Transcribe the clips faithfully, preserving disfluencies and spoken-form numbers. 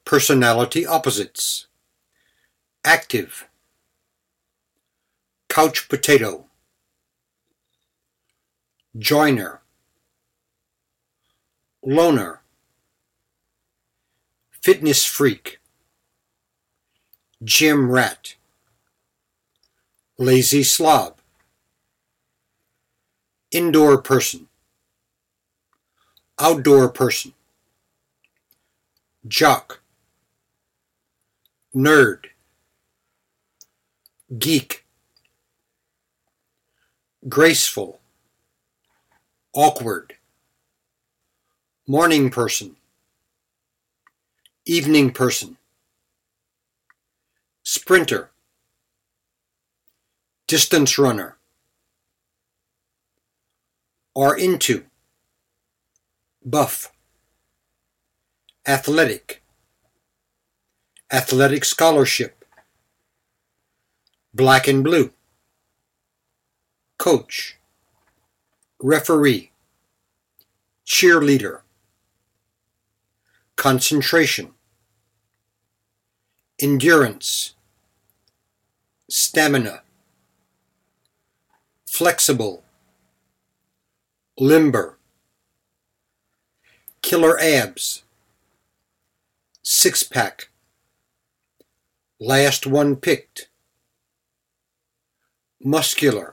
Personality opposites. Active. Couch potato. Joiner. Loner. Fitness freak. Gym rat. Lazy slob. Indoor person. Outdoor person. Jock. Nerd. Geek. Graceful. Awkward. Morning person. Evening person. Sprinter. Distance runner. Are into. Buff. Athletic. Athletic scholarship. Black and blue. Coach. Referee. Cheerleader. Concentration. Endurance. Stamina. Flexible. Limber. Killer abs. Six pack. Last one picked. Muscular.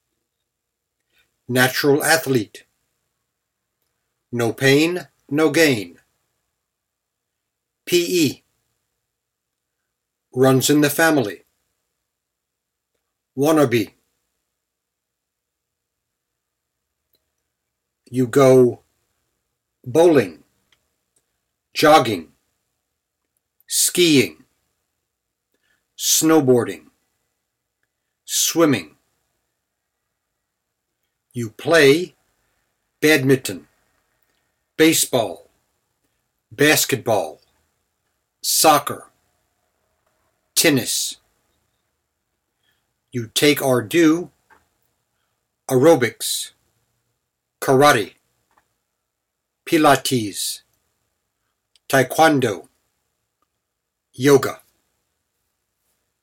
Natural athlete. No pain, no gain. P E. Runs in the family. Wannabe. You go bowling, jogging, skiing, snowboarding, swimming. You play badminton, baseball, basketball, soccer, tennis. You take or do aerobics, karate, Pilates, taekwondo, yoga.